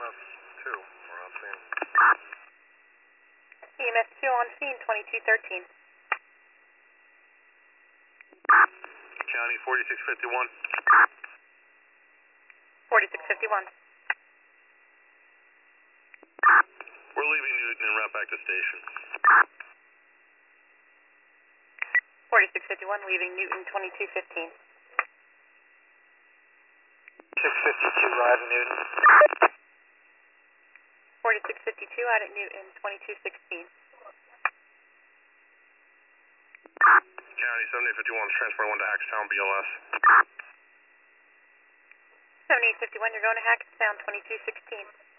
EMS 2, we're on scene. EMS 2 on scene, 2213. County 4651. 4651. We're leaving Newton and route back to station. 4651, leaving Newton, 2215. 652, ride in Newton. 4652, out at Newton, 2216. County 7851, transfer 1 to Hackstown BLS. 7851, you're going to Hackettstown, 2216.